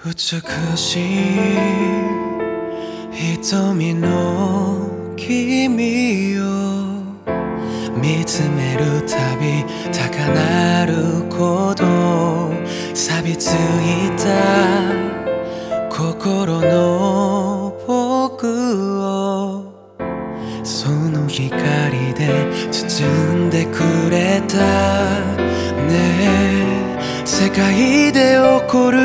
美しい瞳の君を見つめるたび高鳴る鼓動、錆びついた心の僕をその光で包んでくれたね。世界で起こる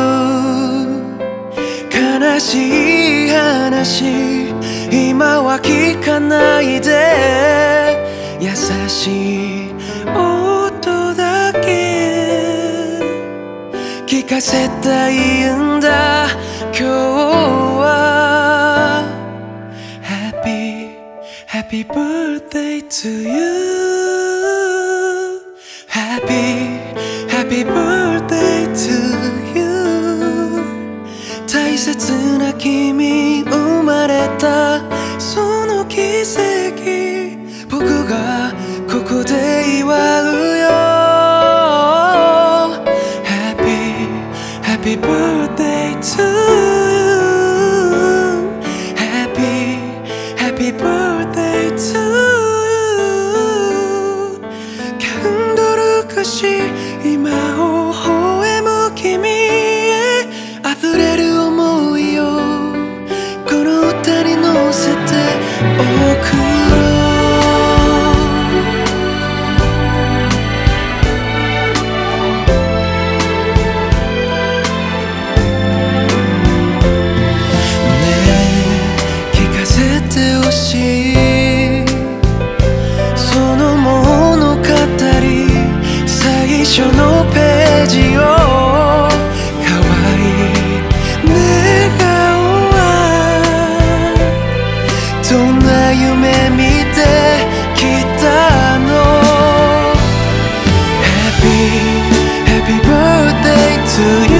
悲しい話、今は聞かないで、優しい音だけ聞かせたいんだ。今日は Happy birthday to you、Happy birthday to you。大切な君生まれたその奇跡、僕がここで祝うよ。 Happy birthday to you、Happy birthday to you。 キャンドル貸し今微笑む君へ溢れる想いをこの歌に乗せて送ろう。ねえ聞かせてほしい、その物語、最初のページを。どんな夢見てきたの？ Happy birthday to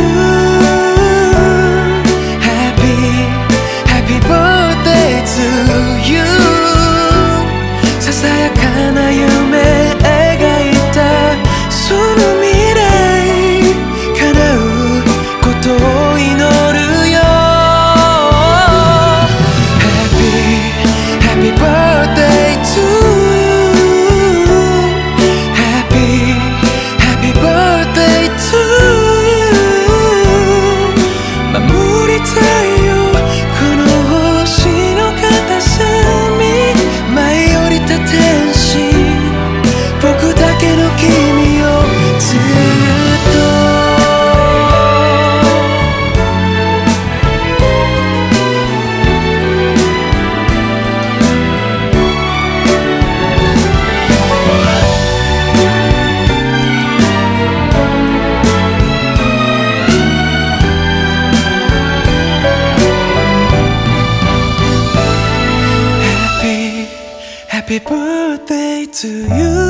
you、Happy birthday to you。 ささやかな夢描いたその未来叶うことを祈るよ。Happy birthday to you、Happy birthday to you。 守りたいよこの星の片隅、舞い降りた天使、僕だけの君をずっと。Happy birthday to you。